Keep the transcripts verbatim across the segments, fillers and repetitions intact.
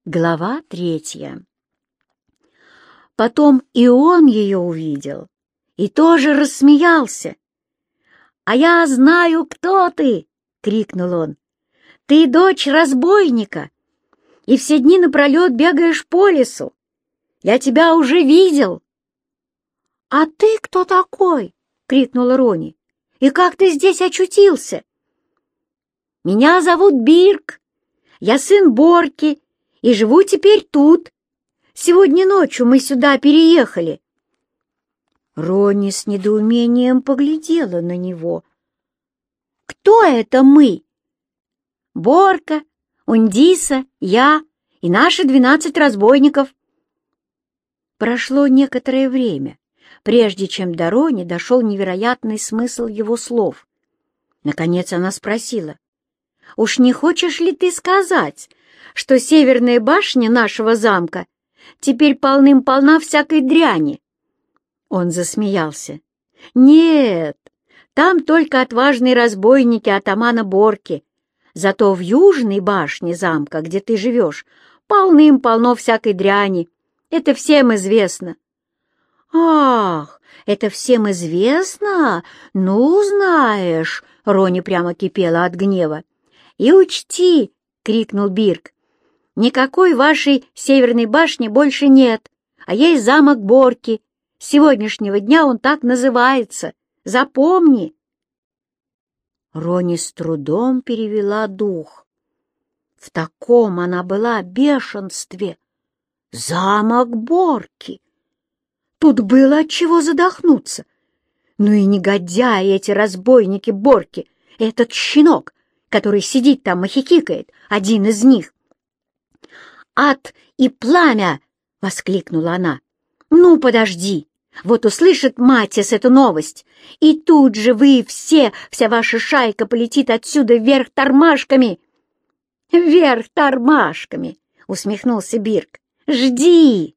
Глава третья. Потом и он ее увидел и тоже рассмеялся. «А я знаю, кто ты!» — крикнул он. «Ты дочь разбойника, и все дни напролет бегаешь по лесу. Я тебя уже видел!» «А ты кто такой?» — крикнула Рони. «И как ты здесь очутился?» «Меня зовут Бирк, я сын Борки, и живу теперь тут. Сегодня ночью мы сюда переехали». Рони с недоумением поглядела на него. «Кто это мы?» «Борка, Ундиса, я и наши двенадцать разбойников». Прошло некоторое время, прежде чем до Рони дошел невероятный смысл его слов. Наконец она спросила: «Уж не хочешь ли ты сказать, что северная башня нашего замка теперь полным-полна всякой дряни?» Он засмеялся. «Нет, там только отважные разбойники атамана Борки. Зато в южной башне замка, где ты живешь, полным-полно всякой дряни. Это всем известно». «Ах, это всем известно? Ну, знаешь...» Рони прямо кипела от гнева. «И учти!» — крикнул Бирк. «Никакой вашей северной башни больше нет, а есть замок Борки. С сегодняшнего дня он так называется. Запомни!» Рони с трудом перевела дух. В таком она была бешенстве. Замок Борки! Тут было от чего задохнуться. Ну и негодяи эти разбойники Борки, этот щенок, который сидит там и хихикает, один из них. «Ад и пламя!» — воскликнула она. «Ну, подожди, вот услышит Матис эту новость, и тут же вы все, вся ваша шайка полетит отсюда вверх тормашками!» «Вверх тормашками!» — усмехнулся Бирк. «Жди!»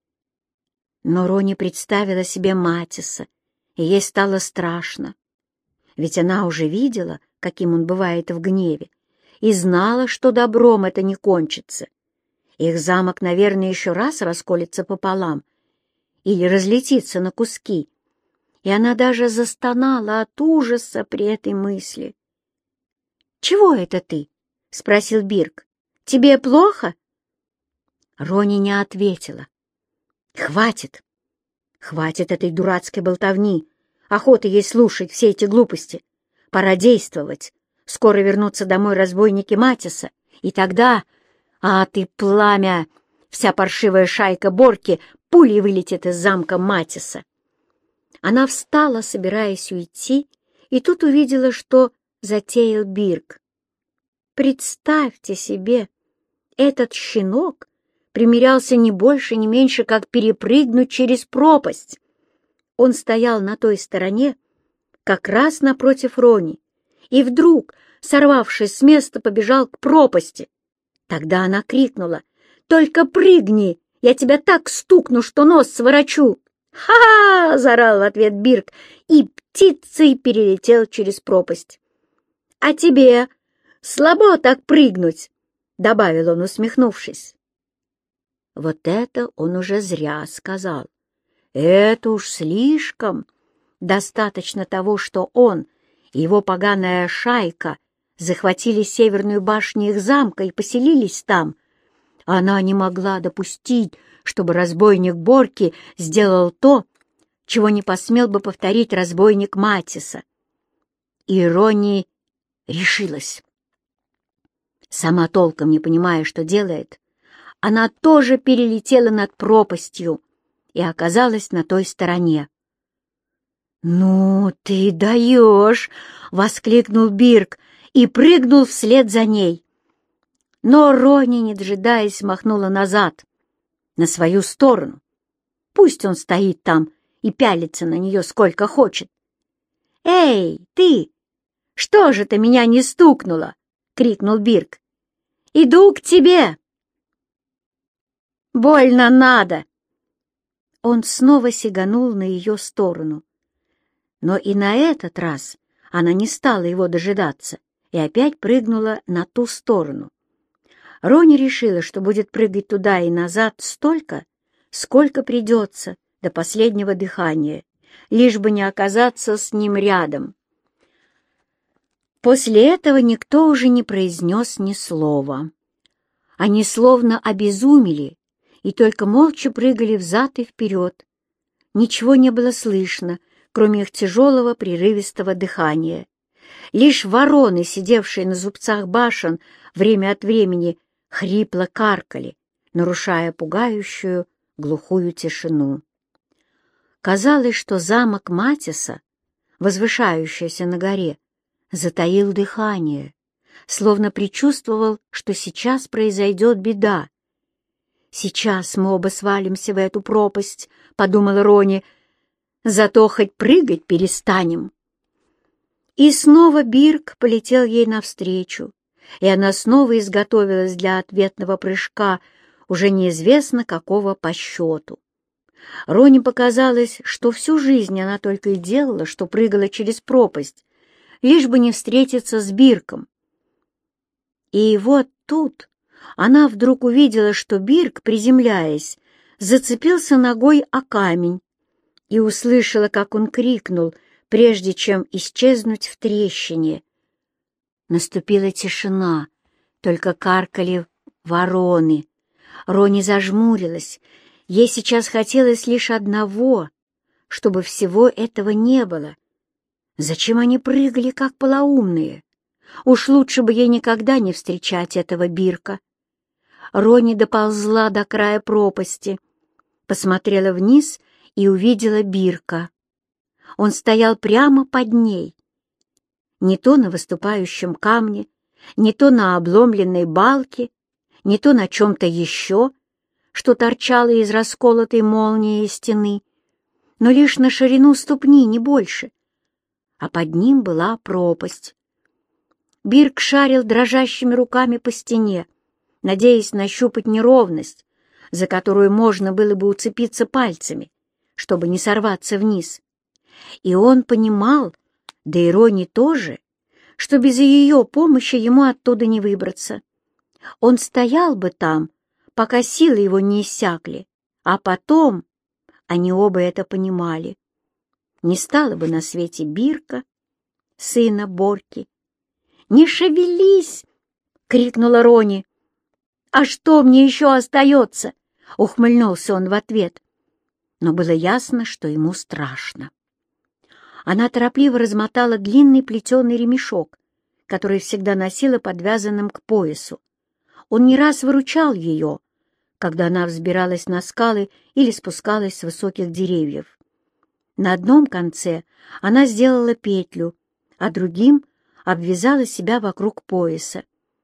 Но Рони представила себе Матиса, и ей стало страшно. Ведь она уже видела, каким он бывает в гневе, и знала, что добром это не кончится. Их замок, наверное, еще раз расколется пополам или разлетится на куски, и она даже застонала от ужаса при этой мысли. «Чего это ты?» — спросил Бирк. «Тебе плохо?» Рони не ответила. «Хватит! Хватит этой дурацкой болтовни! Охота ей слушать все эти глупости! Пора действовать! Скоро вернутся домой разбойники Матиса, и тогда... А ты, пламя! Вся паршивая шайка Борки пулей вылетит из замка Матиса!» Она встала, собираясь уйти, и тут увидела, что затеял Бирк. Представьте себе, этот щенок примерялся не больше, не меньше, как перепрыгнуть через пропасть. Он стоял на той стороне, как раз напротив Рони, и вдруг, сорвавшись с места, побежал к пропасти. Тогда она крикнула: «Только прыгни! Я тебя так стукну, что нос сворочу!» «Ха-ха!» — заорал в ответ Бирк, и птицей перелетел через пропасть. «А тебе слабо так прыгнуть!» — добавил он, усмехнувшись. Вот это он уже зря сказал. Это уж слишком. Достаточно того, что он и его поганая шайка захватили северную башню их замка и поселились там. Она не могла допустить, чтобы разбойник Борки сделал то, чего не посмел бы повторить разбойник Матиса. И Рони решилась. Сама толком не понимая, что делает, она тоже перелетела над пропастью и оказалась на той стороне. «Ну, ты даешь!» — воскликнул Бирк и прыгнул вслед за ней. Но Рони, не дожидаясь, махнула назад, на свою сторону. Пусть он стоит там и пялится на нее сколько хочет. «Эй, ты! Что же ты меня не стукнула?» — крикнул Бирк. «Иду к тебе!» «Больно надо!» Он снова сиганул на ее сторону. Но и на этот раз она не стала его дожидаться и опять прыгнула на ту сторону. Рони решила, что будет прыгать туда и назад столько, сколько придется, до последнего дыхания, лишь бы не оказаться с ним рядом. После этого никто уже не произнес ни слова. Они словно обезумели и только молча прыгали взад и вперед. Ничего не было слышно, кроме их тяжелого прерывистого дыхания. Лишь вороны, сидевшие на зубцах башен, время от времени хрипло каркали, нарушая пугающую глухую тишину. Казалось, что замок Матиса, возвышающийся на горе, затаил дыхание, словно предчувствовал, что сейчас произойдет беда. «Сейчас мы оба свалимся в эту пропасть», — подумала Рони, — «зато хоть прыгать перестанем». И снова Бирк полетел ей навстречу, и она снова изготовилась для ответного прыжка, уже неизвестно какого по счету. Рони показалось, что всю жизнь она только и делала, что прыгала через пропасть, лишь бы не встретиться с Бирком. И вот тут она вдруг увидела, что Бирк, приземляясь, зацепился ногой о камень, и услышала, как он крикнул, прежде чем исчезнуть в трещине. Наступила тишина, только каркали вороны. Рони зажмурилась. Ей сейчас хотелось лишь одного, чтобы всего этого не было. Зачем они прыгали, как полоумные? Уж лучше бы ей никогда не встречать этого Бирка. Рони доползла до края пропасти, посмотрела вниз и увидела Бирка. Он стоял прямо под ней. Не то на выступающем камне, не то на обломленной балке, не то на чем-то еще, что торчало из расколотой молнии стены, но лишь на ширину ступни, не больше. А под ним была пропасть. Бирк шарил дрожащими руками по стене, надеясь нащупать неровность, за которую можно было бы уцепиться пальцами, чтобы не сорваться вниз. И он понимал, да и Рони тоже, что без ее помощи ему оттуда не выбраться. Он стоял бы там, пока силы его не иссякли, а потом, они оба это понимали, не стало бы на свете Бирка, сына Борки. «Не шевелись!» — крикнула Рони. «А что мне еще остается?» — ухмыльнулся он в ответ. Но было ясно, что ему страшно. Она торопливо размотала длинный плетеный ремешок, который всегда носила подвязанным к поясу. Он не раз выручал ее, когда она взбиралась на скалы или спускалась с высоких деревьев. На одном конце она сделала петлю, а другим обвязала себя вокруг пояса.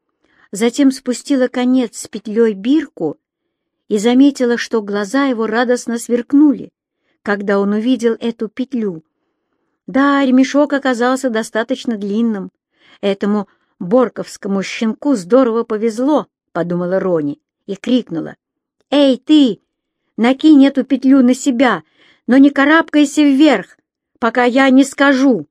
Затем спустила конец с петлей Бирку и заметила, что глаза его радостно сверкнули, когда он увидел эту петлю. Да, ремешок оказался достаточно длинным. Этому борковскому щенку здорово повезло, — подумала Рони и крикнула. «Эй, ты! Накинь эту петлю на себя, но не карабкайся вверх, пока я не скажу!»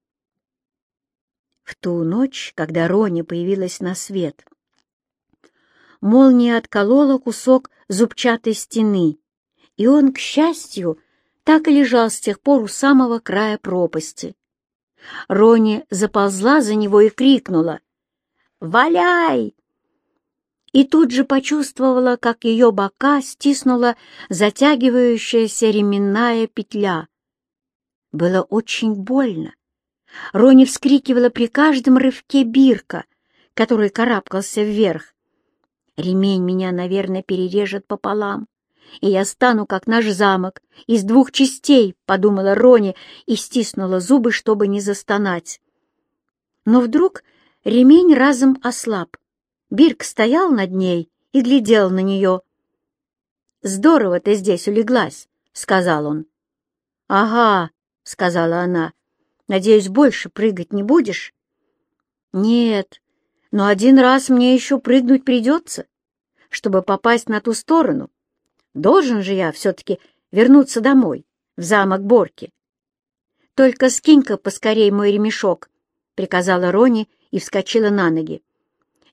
В ту ночь, когда Рони появилась на свет, молния отколола кусок зубчатой стены, и он, к счастью, так и лежал с тех пор у самого края пропасти. Рони заползла за него и крикнула: «Валяй!» И тут же почувствовала, как ее бока стиснула затягивающаяся ременная петля. Было очень больно. Рони вскрикивала при каждом рывке Бирка, который карабкался вверх. «Ремень меня, наверное, перережет пополам, и я стану, как наш замок, из двух частей», — подумала Рони и стиснула зубы, чтобы не застонать. Но вдруг ремень разом ослаб. Бирк стоял над ней и глядел на нее. «Здорово ты здесь улеглась», — сказал он. «Ага», — сказала она. «Надеюсь, больше прыгать не будешь?» «Нет, но один раз мне еще прыгнуть придется, чтобы попасть на ту сторону. Должен же я все-таки вернуться домой, в замок Борки. Только скинь-ка поскорей мой ремешок», — приказала Рони и вскочила на ноги.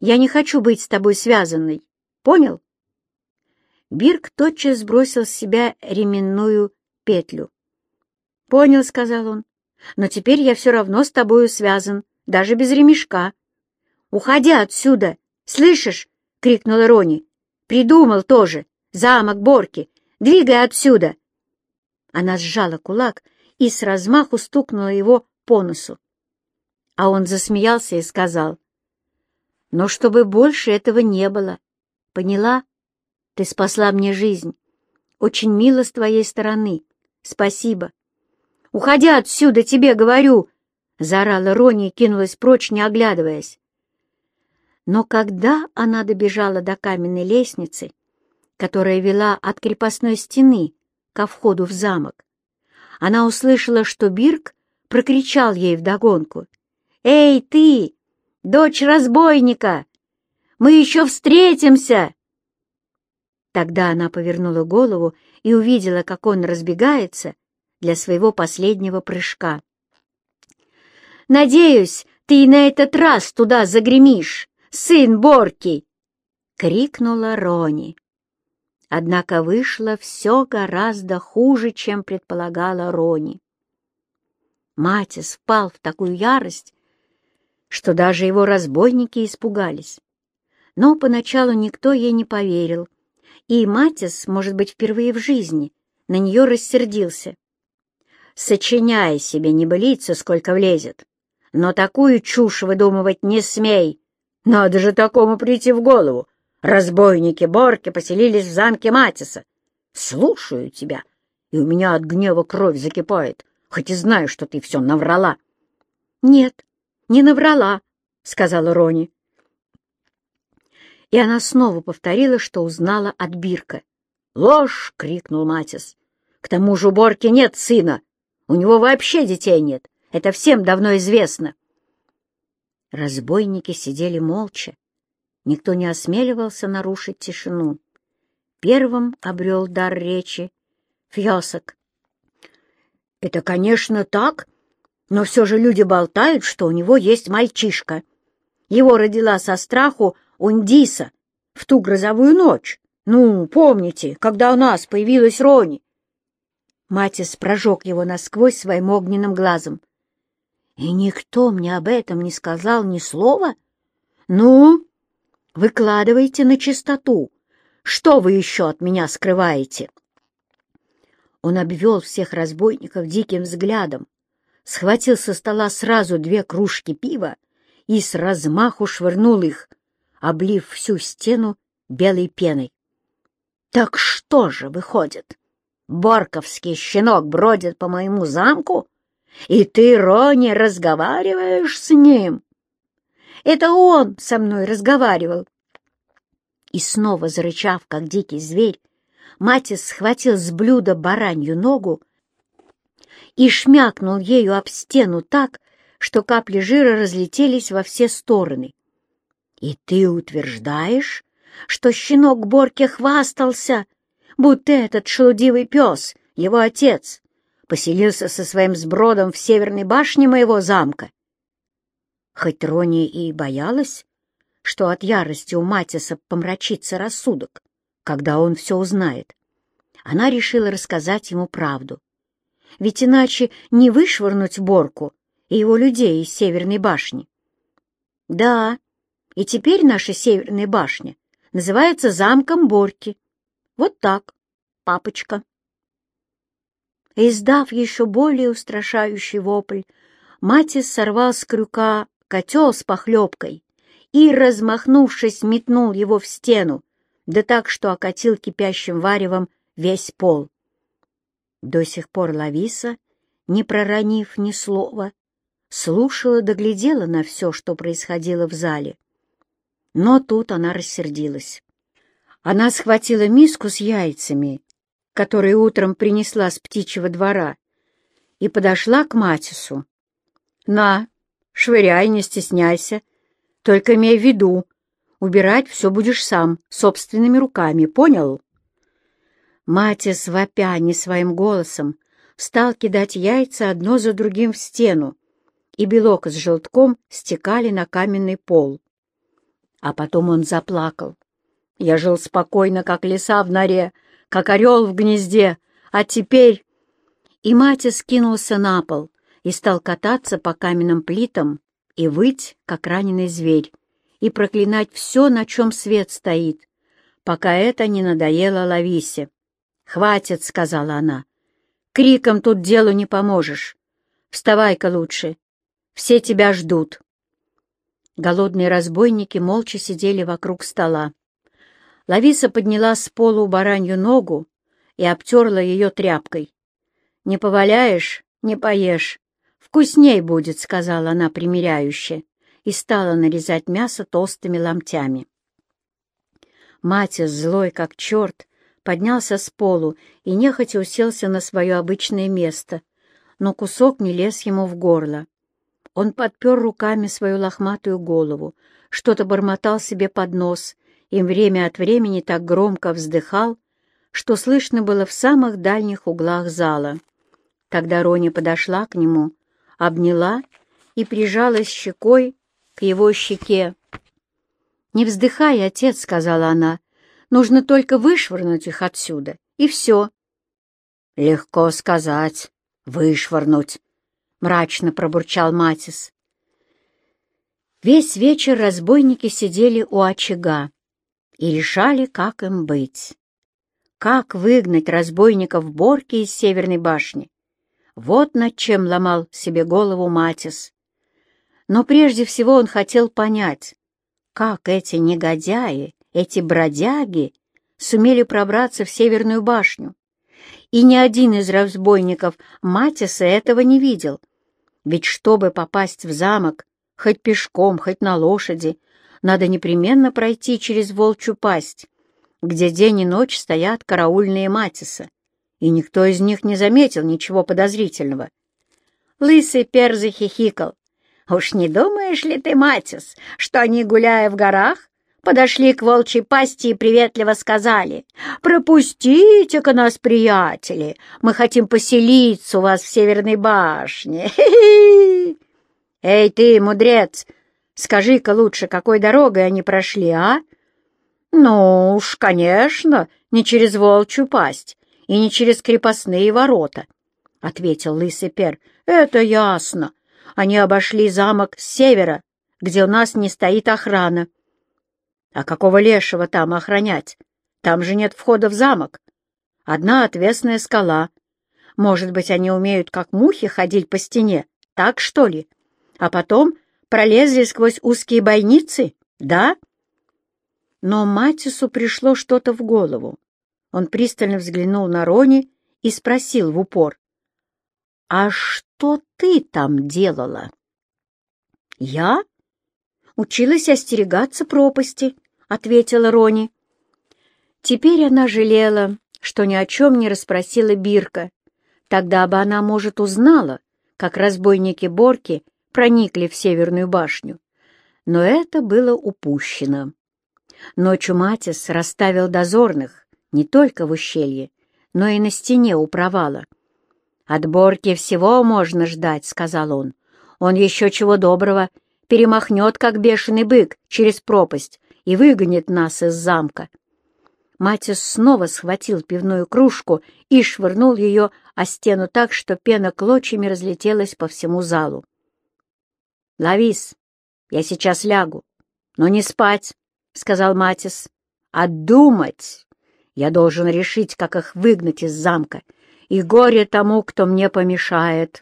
Я не хочу быть с тобой связанной. Понял?» Бирк тотчас сбросил с себя ременную петлю. «Понял», — сказал он, — «но теперь я все равно с тобою связан, даже без ремешка. Уходи отсюда, слышишь?» — крикнула Рони. «Придумал тоже. Замок Борки. Двигай отсюда!» Она сжала кулак и с размаху стукнула его по носу. А он засмеялся и сказал: «Но чтобы больше этого не было. Поняла? Ты спасла мне жизнь. Очень мило с твоей стороны. Спасибо. Уходи отсюда, тебе говорю!» — заорала Рони и кинулась прочь, не оглядываясь. Но когда она добежала до каменной лестницы, которая вела от крепостной стены ко входу в замок, она услышала, что Бирк прокричал ей вдогонку: «Эй, ты, дочь разбойника! Мы еще встретимся!» Тогда она повернула голову и увидела, как он разбегается для своего последнего прыжка. «Надеюсь, ты и на этот раз туда загремишь, сын Борки!» — крикнула Рони. Однако вышло все гораздо хуже, чем предполагала Рони. Матис впал в такую ярость, что даже его разбойники испугались. Но поначалу никто ей не поверил, и Матис, может быть, впервые в жизни, на нее рассердился. «Сочиняй себе небылицы, сколько влезет, но такую чушь выдумывать не смей! Надо же такому прийти в голову! Разбойники Борки поселились в замке Матиса. Слушаю тебя, и у меня от гнева кровь закипает, хоть и знаю, что ты все наврала». «Нет, не наврала», — сказала Рони. И она снова повторила, что узнала от Бирка. «Ложь!» — крикнул Матис. «К тому же у Борки нет сына. У него вообще детей нет. Это всем давно известно». Разбойники сидели молча. Никто не осмеливался нарушить тишину. Первым обрел дар речи Фьосок. «Это, конечно, так, но все же люди болтают, что у него есть мальчишка. Его родила со страху Ундиса в ту грозовую ночь. Ну, помните, когда у нас появилась Рони?» Матис прожег его насквозь своим огненным глазом. «И никто мне об этом не сказал ни слова? Ну, выкладывайте на чистоту. Что вы еще от меня скрываете?» Он обвел всех разбойников диким взглядом, схватил со стола сразу две кружки пива и с размаху швырнул их, облив всю стену белой пеной. «Так что же выходит? Борковский щенок бродит по моему замку, и ты, Рони, разговариваешь с ним?» «Это он со мной разговаривал!» И снова зарычав, как дикий зверь, Матис схватил с блюда баранью ногу и шмякнул ею об стену так, что капли жира разлетелись во все стороны. «И ты утверждаешь, что щенок Борки хвастался, будто этот шелудивый пес, его отец, поселился со своим сбродом в северной башне моего замка?» Хоть Рони и боялась, что от ярости у Матиса помрачится рассудок, когда он все узнает, она решила рассказать ему правду. Ведь иначе не вышвырнуть Борку и его людей из Северной башни. «Да, и теперь наша Северная башня называется замком Борки. Вот так, папочка». Издав еще более устрашающий вопль, Матис сорвал с крюка котел с похлебкой и, размахнувшись, метнул его в стену, да так, что окатил кипящим варевом весь пол. До сих пор Лависа, не проронив ни слова, слушала да глядела на все, что происходило в зале. Но тут она рассердилась. Она схватила миску с яйцами, которые утром принесла с птичьего двора, и подошла к Матису. «На, швыряй, не стесняйся. Только имей в виду, убирать все будешь сам, собственными руками, понял?» Матис, вопя не своим голосом, стал кидать яйца одно за другим в стену, и белок с желтком стекали на каменный пол. А потом он заплакал. «Я жил спокойно, как лиса в норе, как орел в гнезде, а теперь...» И Матис скинулся на пол и стал кататься по каменным плитам и выть, как раненый зверь, и проклинать все, на чем свет стоит, пока это не надоело Лависе. «Хватит», — сказала она, — «криком тут делу не поможешь. Вставай-ка лучше, все тебя ждут». Голодные разбойники молча сидели вокруг стола. Лависа подняла с полу баранью ногу и обтерла ее тряпкой. «Не поваляешь — не поешь. Вкусней будет», — сказала она примиряюще, и стала нарезать мясо толстыми ломтями. Матис, злой как черт, поднялся с полу и нехотя уселся на свое обычное место, но кусок не лез ему в горло. Он подпер руками свою лохматую голову, что-то бормотал себе под нос и время от времени так громко вздыхал, что слышно было в самых дальних углах зала. Тогда Рони подошла к нему, обняла и прижалась щекой к его щеке. «Не вздыхай, отец», — сказала она, — «нужно только вышвырнуть их отсюда, и все». «Легко сказать, вышвырнуть», — мрачно пробурчал Матис. Весь вечер разбойники сидели у очага и решали, как им быть. Как выгнать разбойников Борки из Северной башни? Вот над чем ломал себе голову Матис. Но прежде всего он хотел понять, как эти негодяи, эти бродяги сумели пробраться в Северную башню. И ни один из разбойников Матиса этого не видел. Ведь чтобы попасть в замок, хоть пешком, хоть на лошади, надо непременно пройти через Волчью пасть, где день и ночь стоят караульные Матиса, и никто из них не заметил ничего подозрительного. Лысый Пер захихикал. «Уж не думаешь ли ты, Матис, что они, гуляя в горах, подошли к Волчьей пасти и приветливо сказали: «Пропустите-ка нас, приятели, мы хотим поселиться у вас в Северной башне». Хи-хи! Эй ты, мудрец, скажи-ка лучше, какой дорогой они прошли, а? Ну уж, конечно, не через Волчью пасть и не через крепостные ворота, — ответил Лысый Пер. Это ясно. Они обошли замок с севера, где у нас не стоит охрана. А какого лешего там охранять? Там же нет входа в замок. Одна отвесная скала. Может быть, они умеют, как мухи, ходить по стене, так что ли? А потом пролезли сквозь узкие бойницы, да? Но Матису пришло что-то в голову. Он пристально взглянул на Рони и спросил в упор: «А что ты там делала?» «Я? Училась остерегаться пропасти», — ответила Рони. Теперь она жалела, что ни о чем не расспросила Бирка. Тогда бы она, может, узнала, как разбойники Борки проникли в Северную башню. Но это было упущено. Ночью Матис расставил дозорных не только в ущелье, но и на стене у провала. «От Борки всего можно ждать», — сказал он. «Он еще чего доброго перемахнет, как бешеный бык, через пропасть и выгонит нас из замка». Матис снова схватил пивную кружку и швырнул ее о стену так, что пена клочьями разлетелась по всему залу. «Лавис, я сейчас лягу, но не спать», — сказал Матис, — «а думать. Я должен решить, как их выгнать из замка, и горе тому, кто мне помешает».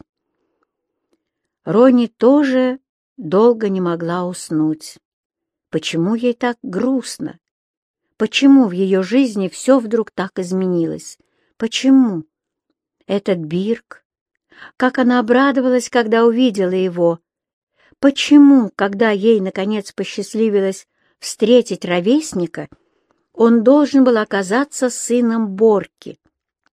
Рони тоже долго не могла уснуть. Почему ей так грустно? Почему в ее жизни все вдруг так изменилось? Почему? Этот Бирк? Как она обрадовалась, когда увидела его! Почему, когда ей, наконец, посчастливилось встретить ровесника, он должен был оказаться сыном Борки?